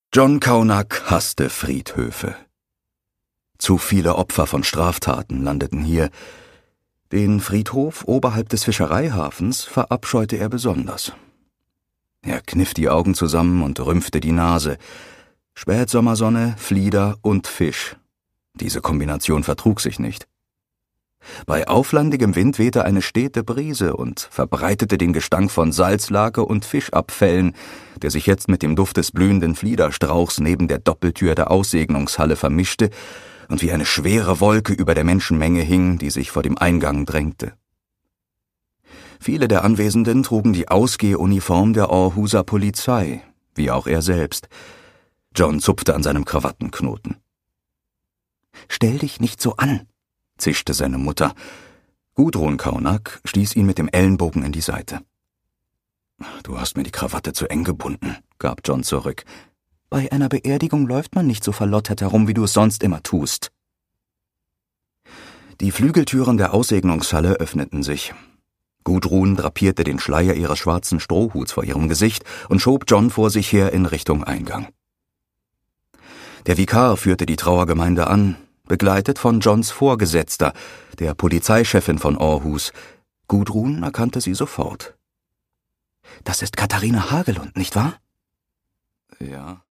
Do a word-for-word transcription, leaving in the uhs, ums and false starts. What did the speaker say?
John Kaunack hasste Friedhöfe. Zu viele Opfer von Straftaten landeten hier. Den Friedhof oberhalb des Fischereihafens verabscheute er besonders. Er kniff die Augen zusammen und rümpfte die Nase. Spätsommersonne, Flieder und Fisch. Diese Kombination vertrug sich nicht. Bei auflandigem Wind wehte eine stete Brise und verbreitete den Gestank von Salzlake und Fischabfällen, der sich jetzt mit dem Duft des blühenden Fliederstrauchs neben der Doppeltür der Aussegnungshalle vermischte und wie eine schwere Wolke über der Menschenmenge hing, die sich vor dem Eingang drängte. Viele der Anwesenden trugen die Ausgehuniform der Aarhuser Polizei, wie auch er selbst. John zupfte an seinem Krawattenknoten. »Stell dich nicht so an«, zischte seine Mutter. Gudrun Kaunack stieß ihn mit dem Ellenbogen in die Seite. »Du hast mir die Krawatte zu eng gebunden«, gab John zurück. »Bei einer Beerdigung läuft man nicht so verlottert herum, wie du es sonst immer tust.« Die Flügeltüren der Aussegnungshalle öffneten sich. Gudrun drapierte den Schleier ihres schwarzen Strohhuts vor ihrem Gesicht und schob John vor sich her in Richtung Eingang. Der Vikar führte die Trauergemeinde an, begleitet von Johns Vorgesetzter, der Polizeichefin von Aarhus. Gudrun erkannte sie sofort. »Das ist Katharina Hagelund, nicht wahr?« »Ja.«